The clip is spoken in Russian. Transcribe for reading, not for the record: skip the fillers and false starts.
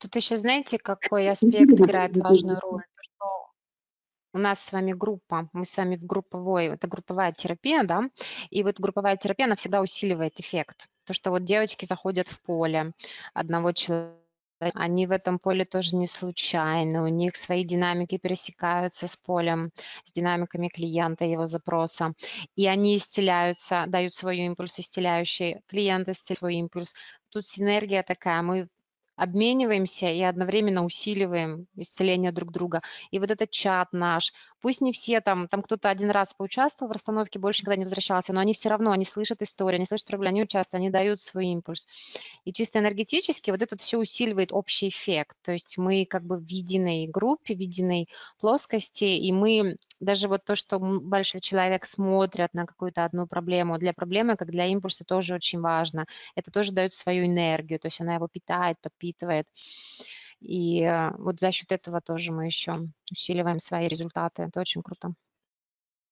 Тут еще знаете, какой аспект играет важную роль? То, что у нас с вами группа, мы с вами в групповой, это групповая терапия, да, и вот групповая терапия, она всегда усиливает эффект. То, что вот девочки заходят в поле одного человека, они в этом поле тоже не случайны, у них свои динамики пересекаются с полем, с динамиками клиента, его запроса, и они исцеляются, дают свой импульс исцеляющий, клиент исцеляет свой импульс. Тут синергия такая, мы обмениваемся и одновременно усиливаем исцеление друг друга. И вот этот чат наш, пусть не все там кто-то один раз поучаствовал в расстановке, больше никогда не возвращался, но они все равно, они слышат историю, они слышат проблему, они участвуют, они дают свой импульс. И чисто энергетически вот это все усиливает общий эффект. То есть мы как бы в единой группе, в единой плоскости, и мы даже вот то, что большой человек смотрят на какую-то одну проблему, для проблемы, как для импульса, тоже очень важно. Это тоже дает свою энергию, то есть она его питает, подпитывает. И вот за счет этого тоже мы еще усиливаем свои результаты. Это очень круто.